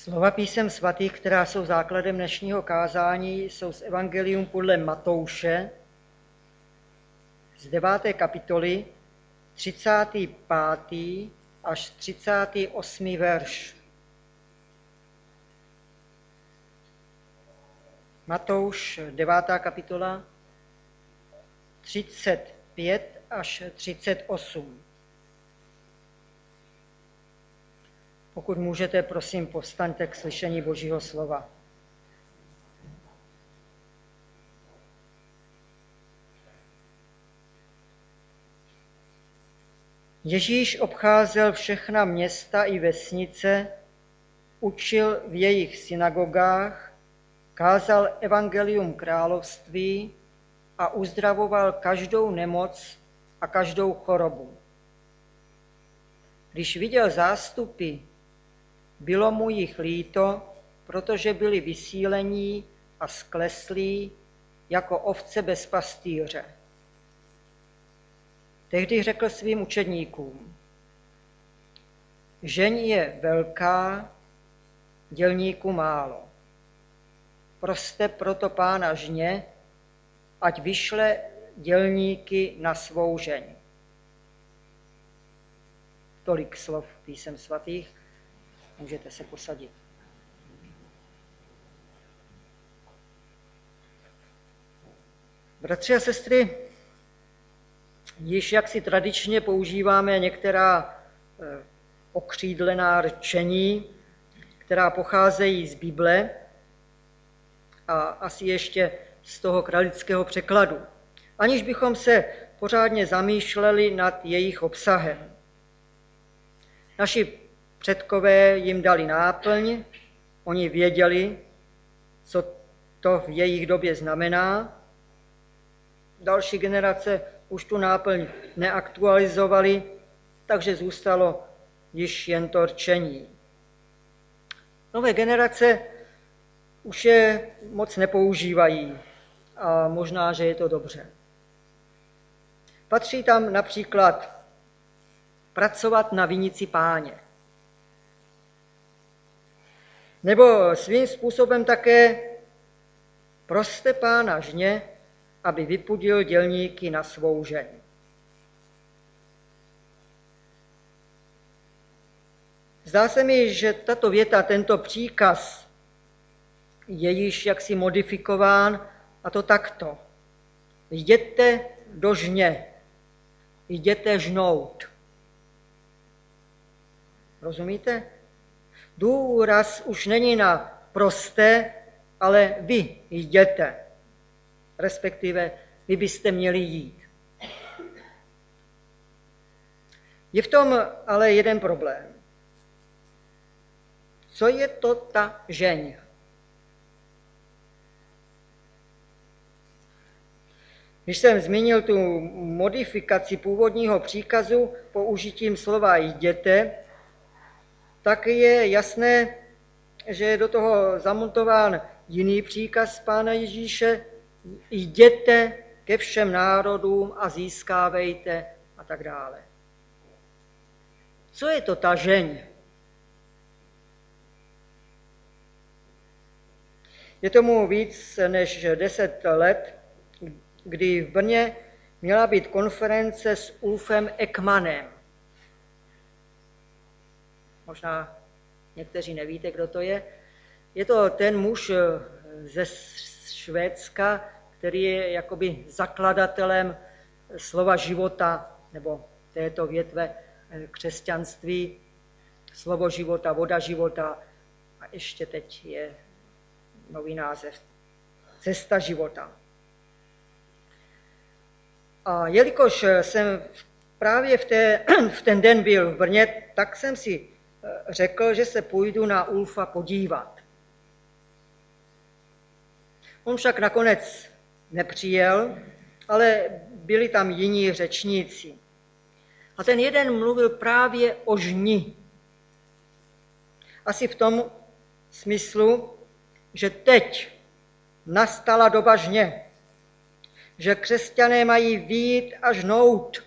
Slova písem svatých, která jsou základem dnešního kázání, jsou z Evangelium podle Matouše z 9. kapitoly 35. až 38. verš. Matouš 9. kapitola 35 až 38. Pokud můžete, prosím, povstaňte k slyšení Božího slova. Ježíš obcházel všechna města i vesnice, učil v jejich synagogách, kázal evangelium království a uzdravoval každou nemoc a každou chorobu. Když viděl zástupy, bylo mu jich líto, protože byli vysílení a skleslí jako ovce bez pastýře. Tehdy řekl svým učedníkům: žeň je velká, dělníků málo. Proste proto Pána žně, ať vyšle dělníky na svou žeň. Tolik slov písem svatých. Můžete se posadit. Bratři a sestry, již jaksi tradičně používáme některá okřídlená rčení, která pocházejí z Bible a asi ještě z toho kralického překladu, aniž bychom se pořádně zamýšleli nad jejich obsahem. Naši předkové jim dali náplň, oni věděli, co to v jejich době znamená. Další generace už tu náplň neaktualizovali, takže zůstalo již jen to rčení. Nové generace už je moc nepoužívají a možná, že je to dobře. Patří tam například pracovat na vinici Páně. Nebo svým způsobem také proste Pána žně, aby vypudil dělníky na svou žeň. Zdá se mi, že tato věta, tento příkaz je již jaksi modifikován, a to takto. Jděte do žně, jděte žnout. Rozumíte? Důraz už není na prosté, ale vy jděte. Respektive vy byste měli jít. Je v tom ale jeden problém. Co je to ta žeň? Když jsem zmínil tu modifikaci původního příkazu použitím slova jděte, tak je jasné, že je do toho zamontován jiný příkaz Pána Ježíše: jděte ke všem národům a získávejte a tak dále. Co je to ta žeň? Je tomu víc než 10 let, kdy v Brně měla být konference s Ulfem Ekmanem. Možná někteří nevíte, kdo to je. Je to ten muž ze Švédska, který je jakoby zakladatelem slova života, nebo této větve křesťanství, slovo života, voda života, a ještě teď je nový název, cesta života. A jelikož jsem právě v ten den byl v Brně, tak jsem si řekl, že se půjdu na Ulfa podívat. On však nakonec nepřijel, ale byli tam jiní řečníci. A ten jeden mluvil právě o žni. Asi v tom smyslu, že teď nastala doba žně, že křesťané mají vyjít a žnout.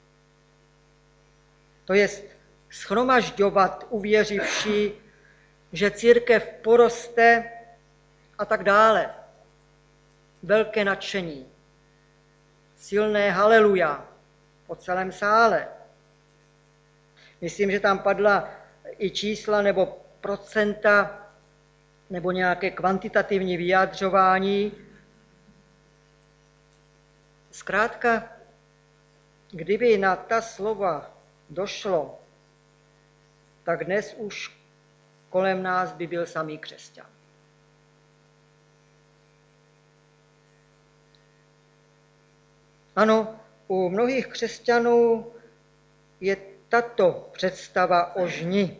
To jest shromažďovat uvěřivší že církev poroste a tak dále. Velké nadšení, silné haleluja po celém sále. Myslím, že tam padla i čísla nebo procenta nebo nějaké kvantitativní vyjádřování. Zkrátka, kdyby na ta slova došlo, tak dnes už kolem nás by byl samý křesťan. Ano, u mnohých křesťanů je tato představa o žni.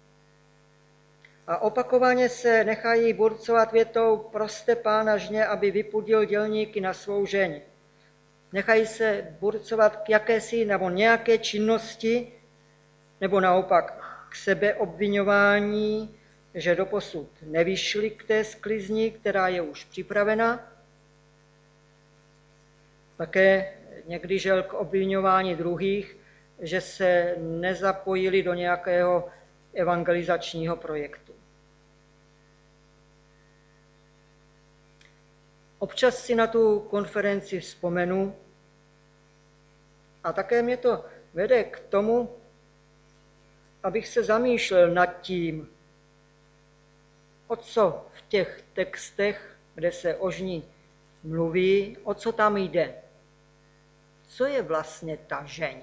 A opakovaně se nechají burcovat větou proste Pána žně, aby vypudil dělníky na svou žeň. Nechají se burcovat k jakési nebo nějaké činnosti, nebo naopak k sebeobviňování, že doposud nevyšli k té sklizni, která je už připravena. Také někdy žel k obviňování druhých, že se nezapojili do nějakého evangelizačního projektu. Občas si na tu konferenci vzpomenu a také mě to vede k tomu, abych se zamýšlel nad tím, o co v těch textech, kde se o žni mluví, o co tam jde. Co je vlastně ta žeň?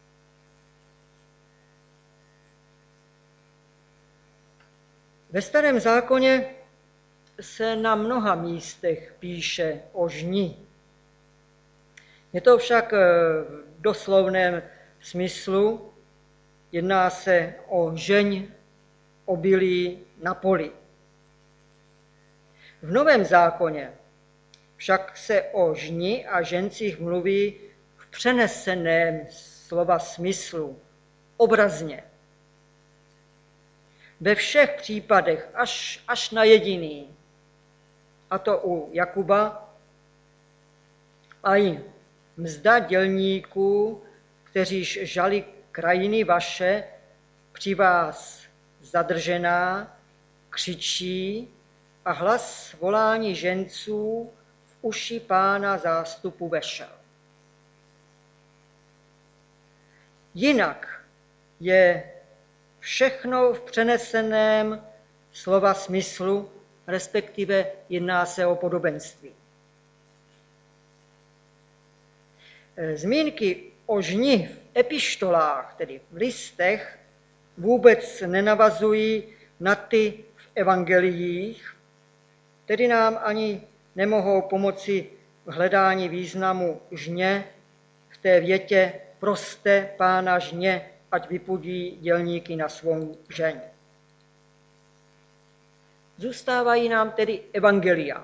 Ve Starém zákoně se na mnoha místech píše o žni. Je to však v doslovném smyslu, jedná se o žeň obilí na poli. V Novém zákoně však se o žni a žencích mluví v přeneseném slova smyslu, obrazně. Ve všech případech až na jediný, a to u Jakuba, a i mzda dělníků, kteříž žali krajiny vaše, při vás zadržená, křičí a hlas volání ženců v uši Pána zástupu vešel. Jinak je všechno v přeneseném slova smyslu, respektive jedná se o podobenství. Zmínky o žni v epištolách, tedy v listech, vůbec nenavazují na ty v evangeliích, tedy nám ani nemohou pomoci v hledání významu žně v té větě proste Pána žně, ať vypudí dělníky na svou žeň. Zůstávají nám tedy evangelia.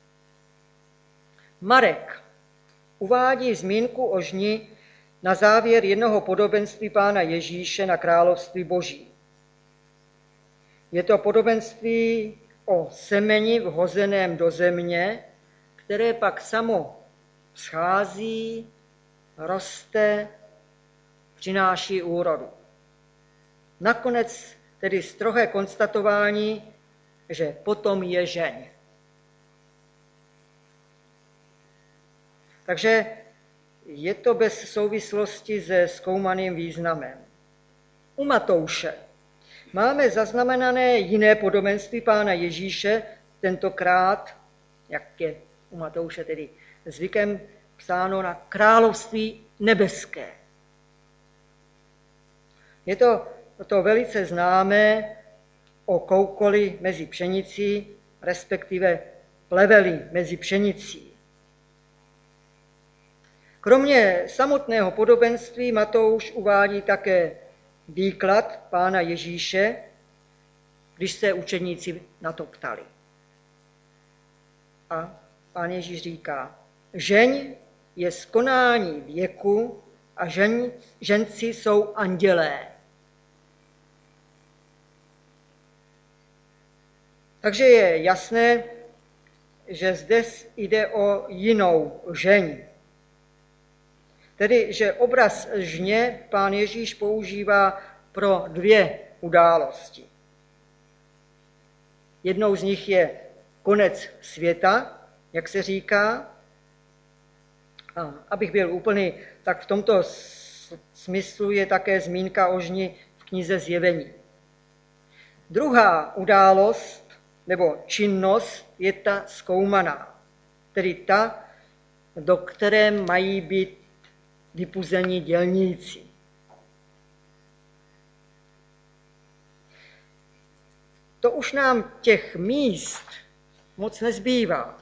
Marek uvádí zmínku o žni na závěr jednoho podobenství Pána Ježíše na království Boží. Je to podobenství o semeni vhozeném do země, které pak samo schází, roste, přináší úrodu. Nakonec tedy strohé konstatování, že potom je žeň. Takže je to bez souvislosti se zkoumaným významem. U Matouše máme zaznamenané jiné podobenství Pána Ježíše, tentokrát, jak je u Matouše tedy zvykem, psáno na království nebeské. Je to velice známé o koukoli mezi pšenicí, respektive pleveli mezi pšenicí. Kromě samotného podobenství Matouš uvádí také výklad Pána Ježíše, když se učedníci na to ptali. A Pán Ježíš říká, žeň je z konání věku a ženci jsou andělé. Takže je jasné, že zde jde o jinou žeň. Tedy, že obraz žně Pán Ježíš používá pro dvě události. Jednou z nich je konec světa, jak se říká. A abych byl úplný, tak v tomto smyslu je také zmínka o žni v knize Zjevení. Druhá událost nebo činnost je ta zkoumaná, tedy ta, do které mají být vypuzeni dělníci. To už nám těch míst moc nezbývá.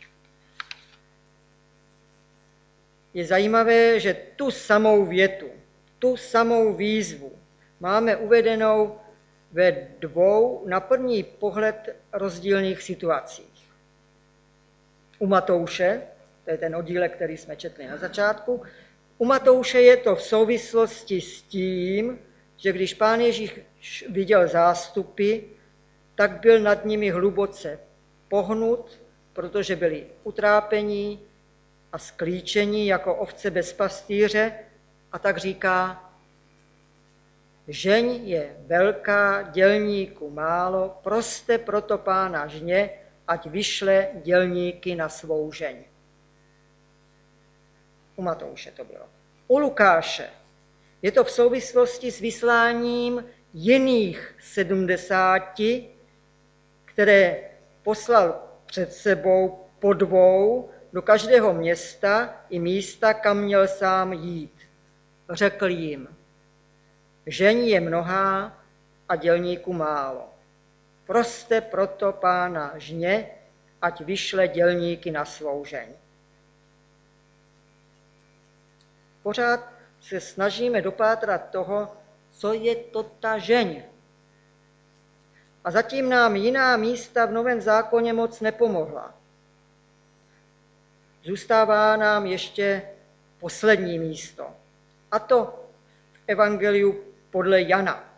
Je zajímavé, že tu samou větu, tu samou výzvu máme uvedenou ve dvou na první pohled rozdílných situacích. U Matouše, to je ten oddílek, který jsme četli na začátku, u Matouše je to v souvislosti s tím, že když Pán Ježíš viděl zástupy, tak byl nad nimi hluboce pohnut, protože byli utrápení a sklíčení jako ovce bez pastýře, a tak říká: žeň je velká, dělníků málo, proste proto Pána žně, ať vyšle dělníky na svou žeň. U Matouše to bylo. U Lukáše je to v souvislosti s vysláním jiných 70, které poslal před sebou po dvou do každého města i místa, kam měl sám jít. Řekl jim: žeň je mnohá a dělníků málo. Proste proto Pána žně, ať vyšle dělníky na svou žeň. Pořád se snažíme dopátrat toho, co je to ta žeň. A zatím nám jiná místa v Novém zákoně moc nepomohla. Zůstává nám ještě poslední místo, a to v Evangeliu podle Jana.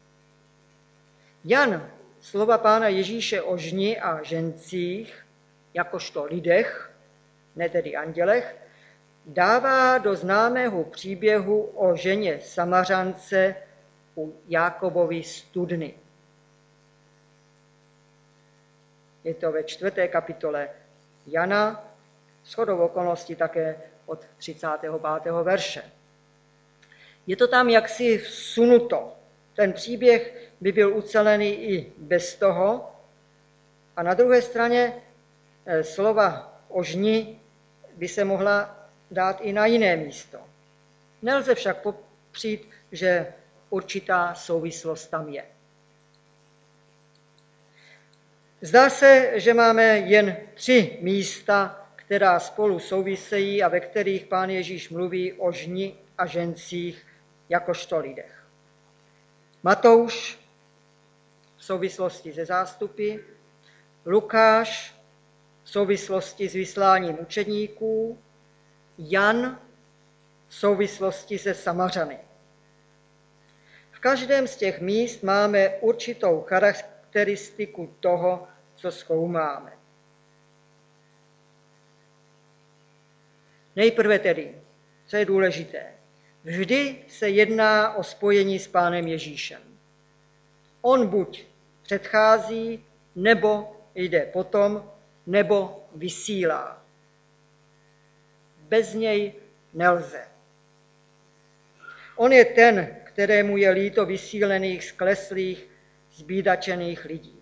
Jan slova Pána Ježíše o žni a žencích, jakožto lidech, ne tedy andělech, dává do známého příběhu o ženě Samařance u Jákobovy studny. Je to ve 4. kapitole Jana, shodou okolností také od 35. verše. Je to tam jaksi vsunuto. Ten příběh by byl ucelený i bez toho. A na druhé straně slova o žni by se mohla dát i na jiné místo. Nelze však popřít, že určitá souvislost tam je. Zdá se, že máme jen 3 místa, která spolu souvisejí a ve kterých Pán Ježíš mluví o žni a žencích jakožto lidech. Matouš v souvislosti se zástupy, Lukáš v souvislosti s vysláním učedníků, Jan v souvislosti se Samařany. V každém z těch míst máme určitou charakteristiku toho, co zkoumáme. Nejprve tedy, co je důležité, vždy se jedná o spojení s Pánem Ježíšem. On buď předchází, nebo jde potom, nebo vysílá. Bez něj nelze. On je ten, kterému je líto vysílených, skleslých, zbídačených lidí.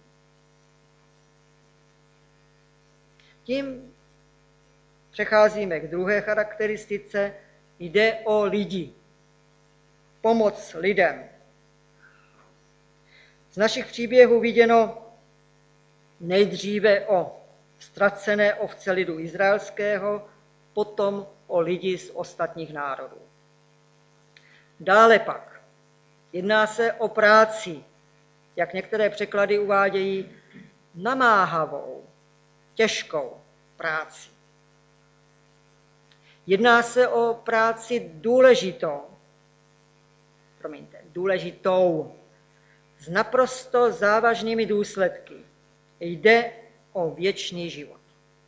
Tím přecházíme k druhé charakteristice. Jde o lidi. Pomoc lidem. Z našich příběhů viděno nejdříve o ztracené ovce lidu izraelského, potom o lidi z ostatních národů. Dále pak jedná se o práci, jak některé překlady uvádějí, namáhavou, těžkou práci. Jedná se o práci důležitou, s naprosto závažnými důsledky. Jde o věčný život.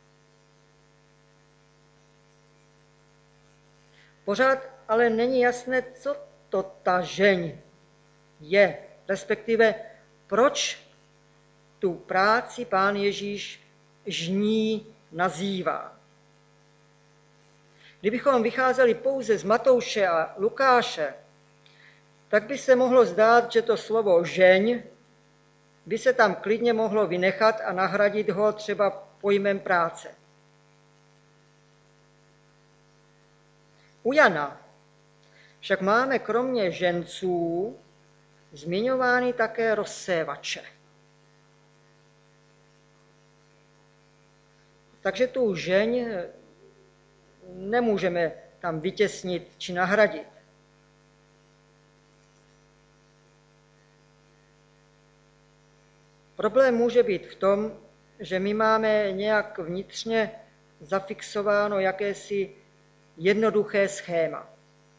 Pořád ale není jasné, co to ta žeň je, respektive proč tu práci Pán Ježíš žní nazývá. Kdybychom vycházeli pouze z Matouše a Lukáše, tak by se mohlo zdát, že to slovo žeň by se tam klidně mohlo vynechat a nahradit ho třeba pojmem práce. U Jana však máme kromě ženců zmiňovány také rozsévače. Takže tu žeň nemůžeme tam vytěsnit či nahradit. Problém může být v tom, že my máme nějak vnitřně zafixováno jakési jednoduché schéma.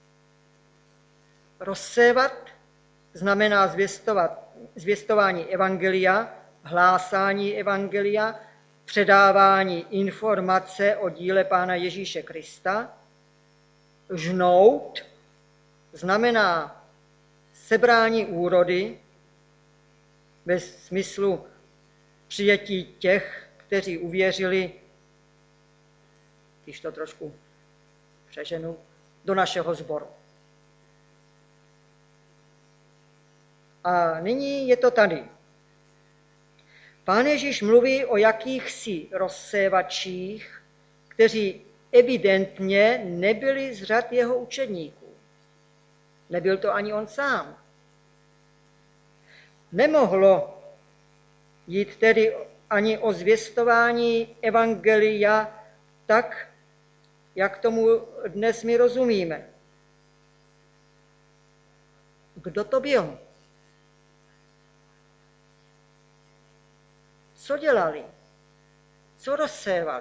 Rozsévat znamená zvěstování evangelia, hlásání evangelia, předávání informace o díle Pána Ježíše Krista. Žnout znamená sebrání úrody ve smyslu přijetí těch, kteří uvěřili, když to trošku přeženu, do našeho sboru. A nyní je to tady. Pán Ježíš mluví o jakýchsi rozsévačích, kteří evidentně nebyli z řad jeho učedníků. Nebyl to ani on sám. Nemohlo jít tedy ani o zvěstování evangelia tak, jak tomu dnes my rozumíme. Kdo to byl? Co dělali? Co rozsévali?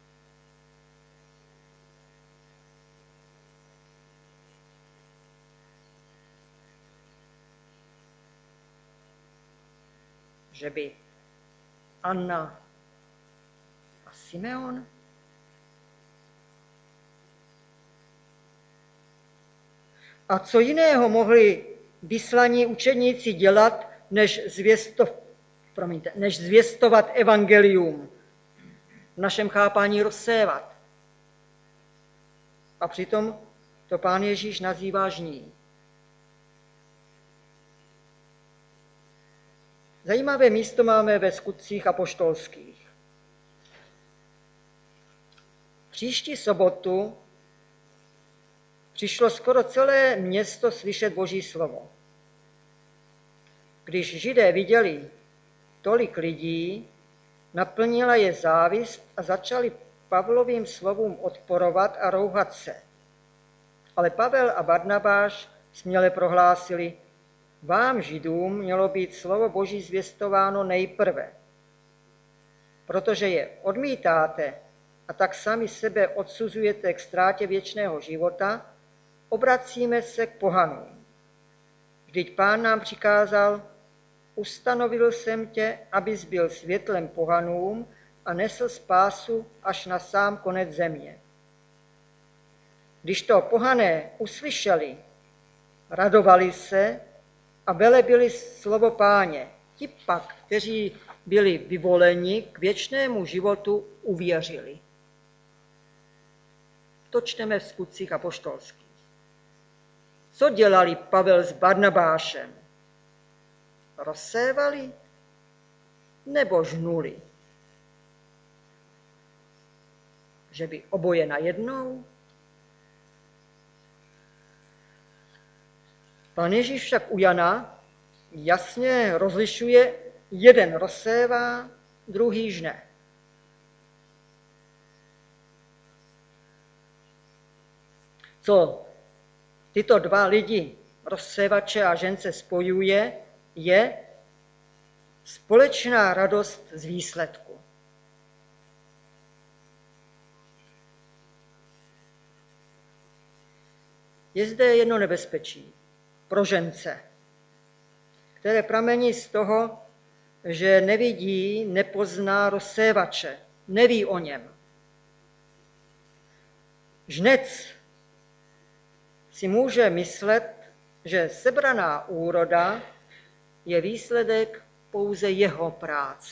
Že by Anna a Simeon? A co jiného mohli vyslaní učedníci dělat, než zvěstovat evangelium, v našem chápání rozsévat? A přitom to Pán Ježíš nazývá žní. Zajímavé místo máme ve Skutcích apoštolských. Příští sobotu přišlo skoro celé město slyšet Boží slovo. Když Židé viděli tolik lidí, naplnila je závist a začali Pavlovým slovům odporovat a rouhat se. Ale Pavel a Barnabáš směle prohlásili: vám, Židům, mělo být slovo Boží zvěstováno nejprve. Protože je odmítáte a tak sami sebe odsuzujete k ztrátě věčného života, obracíme se k pohanům. Vždyť Pán nám přikázal: ustanovil jsem tě, abys byl světlem pohanům a nesl spásu až na sám konec země. Když to pohané uslyšeli, radovali se a velebili slovo Páně. Ti pak, kteří byli vyvoleni k věčnému životu, uvěřili. To čteme v Skutcích apoštolských. Co dělali Pavel s Barnabášem? Rozsévali nebo žnuli? Že by oboje najednou? Pán Ježíš však u Jana jasně rozlišuje: jeden rozsévá, druhý žne. Co tyto dva lidi, rozsévače a žence, spojuje, je společná radost z výsledku. Je zde jedno nebezpečí pro žence, které pramení z toho, že nevidí, nepozná rozsévače, neví o něm. Žnec si může myslet, že sebraná úroda je výsledek pouze jeho práce.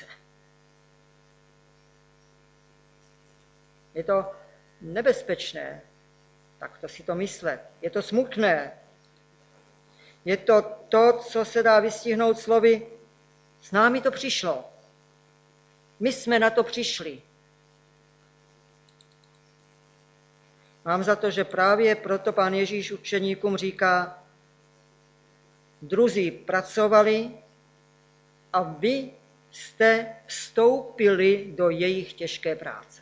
Je to nebezpečné, takto si to myslet. Je to smutné. Je to to, co se dá vystihnout slovy, s námi to přišlo. My jsme na to přišli. Mám za to, že právě proto Pán Ježíš učeníkům říká, druzí pracovali a vy jste vstoupili do jejich těžké práce.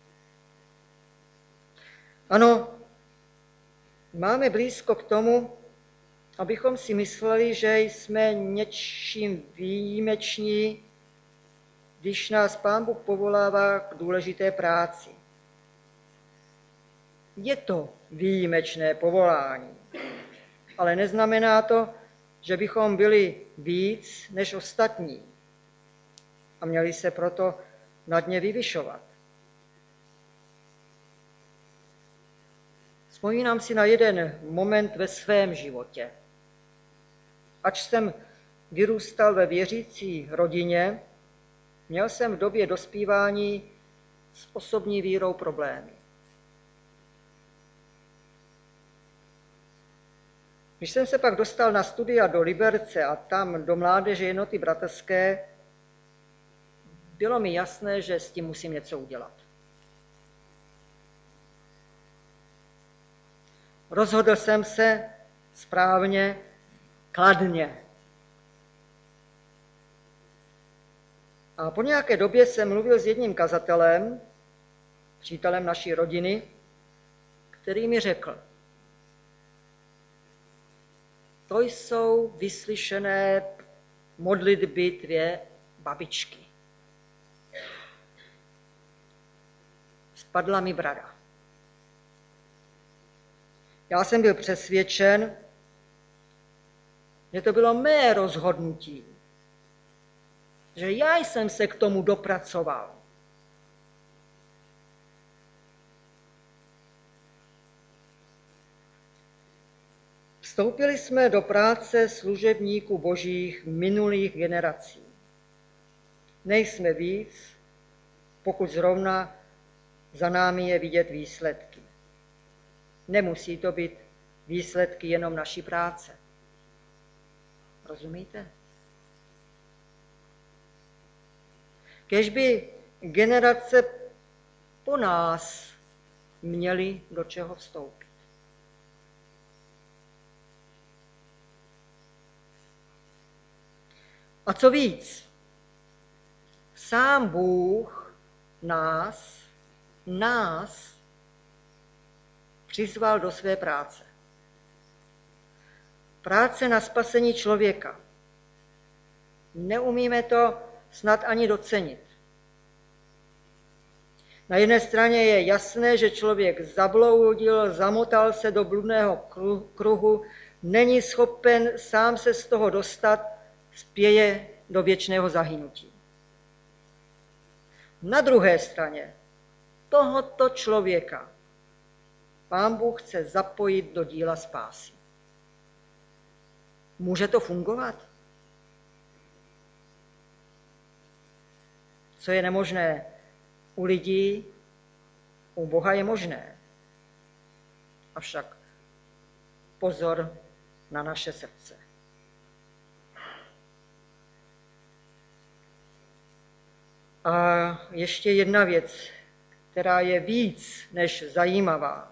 Ano, máme blízko k tomu, abychom si mysleli, že jsme něčím výjimeční, když nás Pán Bůh povolává k důležité práci. Je to výjimečné povolání, ale neznamená to, že bychom byli víc než ostatní a měli se proto nad ně vyvyšovat. Vzpomínám si na jeden moment ve svém životě. Ač jsem vyrůstal ve věřící rodině, měl jsem v době dospívání s osobní vírou problémy. Když jsem se pak dostal na studia do Liberce a tam do Mládeže Jednoty bratrské, bylo mi jasné, že s tím musím něco udělat. Rozhodl jsem se správně, kladně. A po nějaké době jsem mluvil s jedním kazatelem, přítelem naší rodiny, který mi řekl, to jsou vyslyšené modlitby tvé babičky. Spadla mi brada. Já jsem byl přesvědčen, že to bylo mé rozhodnutí, že já jsem se k tomu dopracoval. Vstoupili jsme do práce služebníků božích minulých generací. Nejsme víc, pokud zrovna za námi je vidět výsledky. Nemusí to být výsledky jenom naší práce. Rozumíte? Kéž by generace po nás měly do čeho vstoupit. A co víc, sám Bůh nás přizval do své práce. Práce na spasení člověka. Neumíme to snad ani docenit. Na jedné straně je jasné, že člověk zabloudil, zamotal se do bludného kruhu, není schopen sám se z toho dostat, spěje do věčného zahynutí. Na druhé straně tohoto člověka Pán Bůh chce zapojit do díla spásy. Může to fungovat? Co je nemožné u lidí, u Boha je možné. Avšak pozor na naše srdce. A ještě jedna věc, která je víc než zajímavá.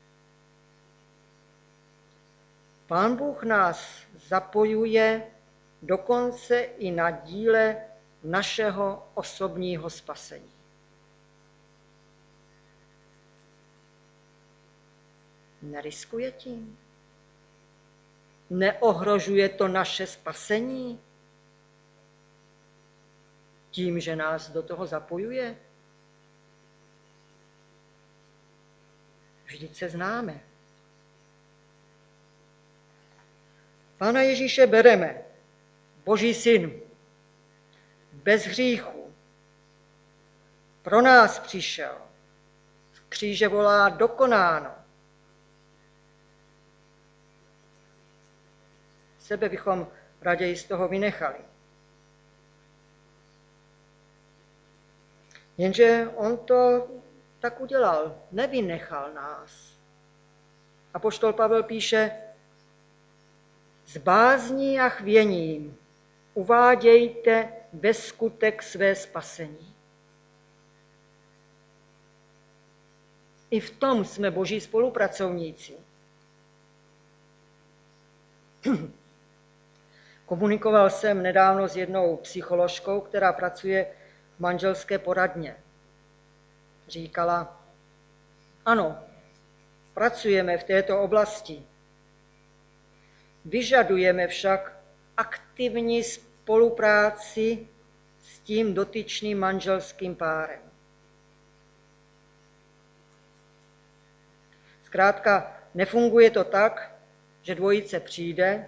Pán Bůh nás zapojuje dokonce i na díle našeho osobního spasení. Neriskuje tím? Neohrožuje to naše spasení? Tím, že nás do toho zapojuje? Vždyť se známe. Pána Ježíše bereme, Boží syn, bez hříchu. Pro nás přišel. Z kříže volá dokonáno. Sebe bychom raději z toho vynechali. Jenže on to tak udělal, nevynechal nás. Apoštol Pavel píše, s bázní a chvěním uvádějte ve skutek své spasení. I v tom jsme Boží spolupracovníci. Komunikoval jsem nedávno s jednou psycholožkou, která pracuje v manželské poradně. Říkala, ano, pracujeme v této oblasti. Vyžadujeme však aktivní spolupráci s tím dotyčným manželským párem. Zkrátka, nefunguje to tak, že dvojice přijde,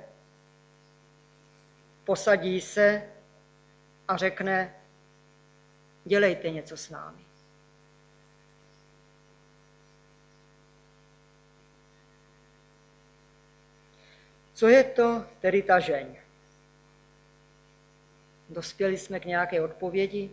posadí se a řekne, dělejte něco s námi. Co je to tedy ta žeň? Dospěli jsme k nějaké odpovědi?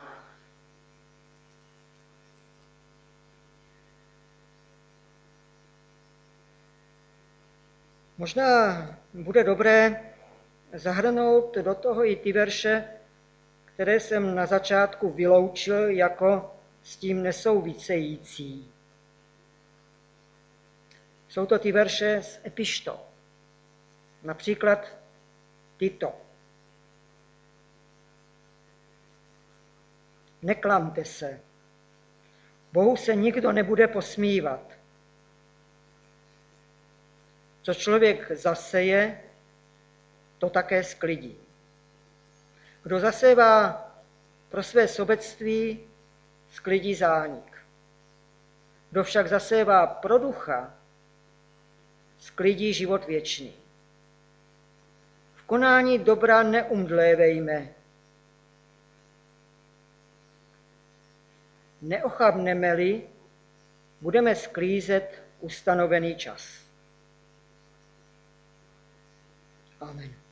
Možná bude dobré zahrnout do toho i ty verše, které jsem na začátku vyloučil jako s tím nesouvisející. Jsou to ty verše z epištol. Například tyto. Neklamte se. Bohu se nikdo nebude posmívat. Co člověk zaseje, to také sklidí. Kdo zasévá pro své sobectví, sklidí zánik. Kdo však zasévá pro ducha, sklidí život věčný. V konání dobra neumdlévejme. Neochabneme-li, budeme sklízet ustanovený čas. Amen.